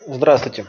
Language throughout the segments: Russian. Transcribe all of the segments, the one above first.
Здравствуйте.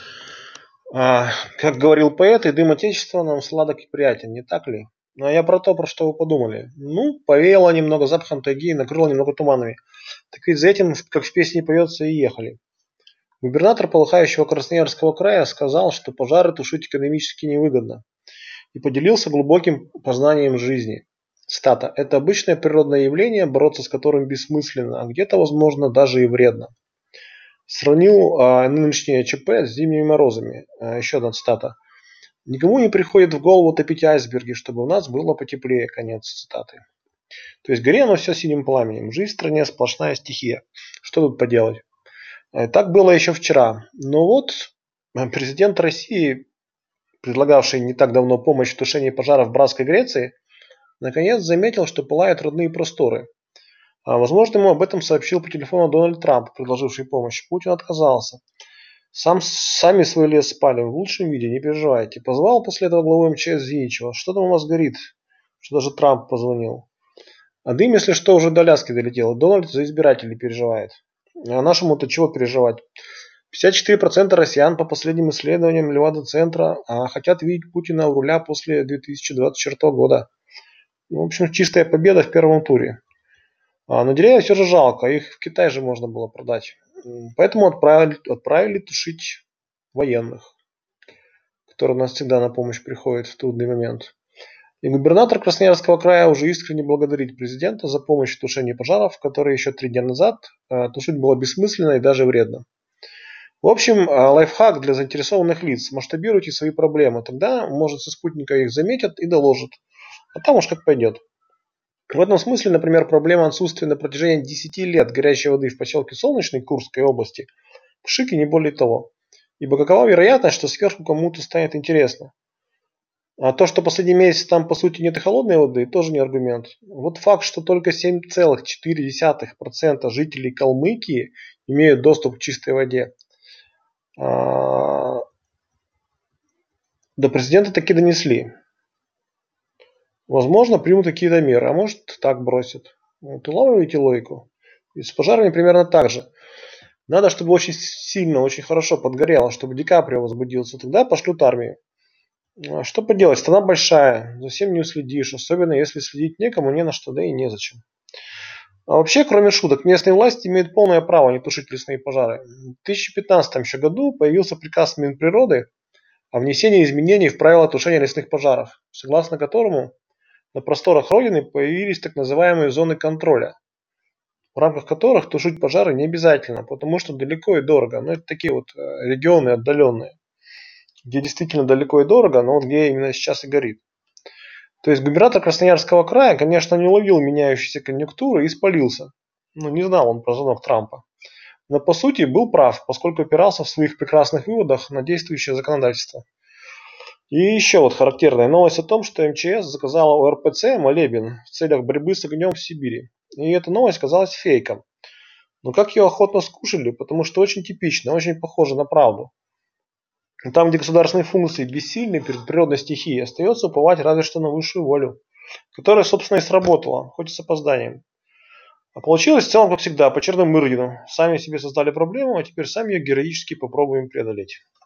Как говорил поэт, и дым отечества нам сладок и приятен, не так ли? Ну, а я про то, про что вы подумали. Ну, повеяло немного запахом тайги и накрыло немного туманами. Так ведь за этим, как в песне поется, и ехали. Губернатор полыхающего Красноярского края сказал, что пожары тушить экономически невыгодно, и поделился глубоким познанием жизни. Цитата. «Это обычное природное явление, бороться с которым бессмысленно, а где-то, возможно, даже и вредно». Сравнил нынешнее ЧП с зимними морозами. Еще одна цитата. «Никому не приходит в голову топить айсберги, чтобы у нас было потеплее». Конец цитаты. То есть горе оно все синим пламенем. Жизнь в стране сплошная стихия. Что тут поделать? Так было еще вчера. Но вот президент России, предлагавший не так давно помощь в тушении пожаров в братской Греции, наконец заметил, что пылают родные просторы. Возможно, ему об этом сообщил по телефону Дональд Трамп, предложивший помощь. Путин отказался. Сами свой лес спалим в лучшем виде, не переживайте. Позвал после этого главу МЧС Зиничева. Что там у вас горит? Что даже Трамп позвонил. А дым, если что, уже до Аляски долетел. Дональд за избирателей переживает. А нашему-то чего переживать? 54% россиян по последним исследованиям Левада-центра хотят видеть Путина у руля после 2024 года. В общем, чистая победа в первом туре. Но деревья все же жалко, их в Китай же можно было продать. Поэтому отправили тушить военных, которые у нас всегда на помощь приходят в трудный момент. И губернатор Красноярского края уже искренне благодарит президента за помощь в тушении пожаров, которые еще 3 дня назад тушить было бессмысленно и даже вредно. В общем, лайфхак для заинтересованных лиц. Масштабируйте свои проблемы. Тогда, может, со спутника их заметят и доложат. А там уж как пойдет. В этом смысле, например, проблема отсутствия на протяжении 10 лет горячей воды в поселке Солнечный Курской области в Шике не более того. Ибо какова вероятность, что сверху кому-то станет интересно? А то, что последний месяц там по сути нет и холодной воды, тоже не аргумент. Вот факт, что только 7,4% жителей Калмыкии имеют доступ к чистой воде. До президента таки донесли. Возможно, примут какие-то меры, а может так бросят. Вот, улавливаете логику? И с пожарами примерно так же. Надо, чтобы очень сильно, очень хорошо подгорело, чтобы Ди Каприо возбудился. Тогда пошлют армию. Что поделать, страна большая, за всем не уследишь, особенно если следить некому, не на что, да и незачем. А вообще, кроме шуток, местные власти имеют полное право не тушить лесные пожары. В 2015 еще году появился приказ Минприроды о внесении изменений в правила тушения лесных пожаров, согласно которому на просторах Родины появились так называемые зоны контроля, в рамках которых тушить пожары не обязательно, потому что далеко и дорого. Но это такие вот регионы отдаленные, где действительно далеко и дорого, но вот где именно сейчас и горит. То есть губернатор Красноярского края, конечно, не уловил меняющиеся конъюнктуры и спалился. Не знал он про звонок Трампа. Но по сути был прав, поскольку опирался в своих прекрасных выводах на действующее законодательство. И еще вот характерная новость о том, что МЧС заказала у РПЦ молебен в целях борьбы с огнем в Сибири. И эта новость казалась фейком. Но как ее охотно скушали, потому что очень типично, очень похоже на правду. Там, где государственные функции бессильны перед природной стихией, остается уповать разве что на высшую волю, которая, собственно, и сработала, хоть и с опозданием. А получилось в целом, как всегда, по черным Мырдину. Сами себе создали проблему, а теперь сами ее героически попробуем преодолеть.